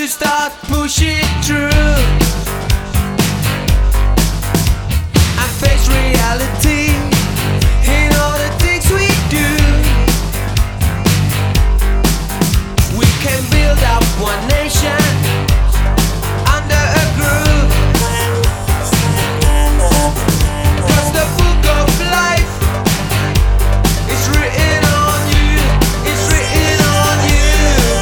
start pushing through and face reality in all the things we do. We can build up one nation under a groove, 'cause the book of life is written on you, it's written on you.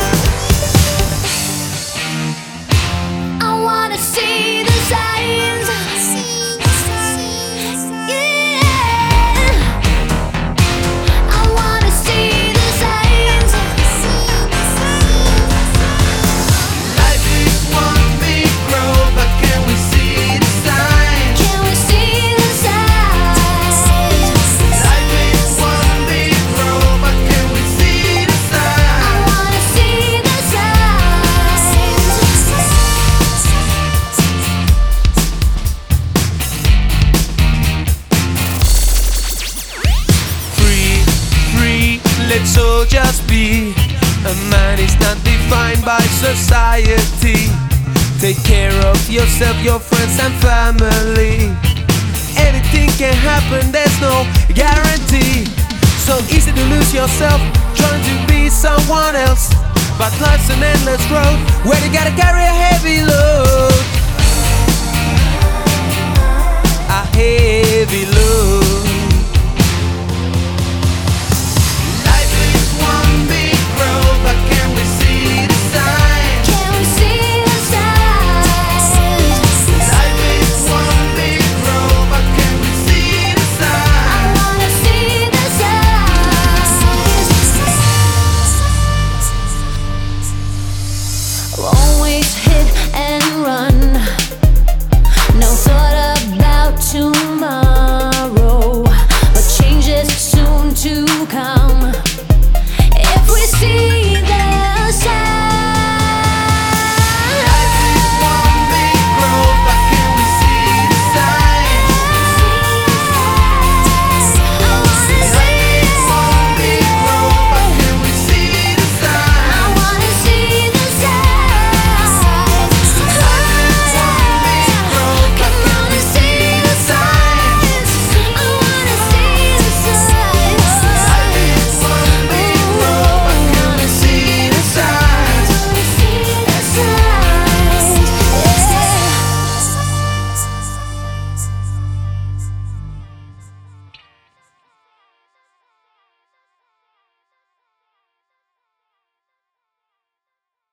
I wanna see the signs. Yeah, I wanna see the signs. Life is one big road, but can we see the signs? Can we see the signs? Life is one big road, but can we see the I signs? wanna see the signs. Free, free, let's all just be. A man is not defined by society. Take care of yourself, your friends and family. Anything can happen, there's no guarantee. So easy to lose yourself trying to be someone else. But life's an endless road where you gotta carry a heavy load.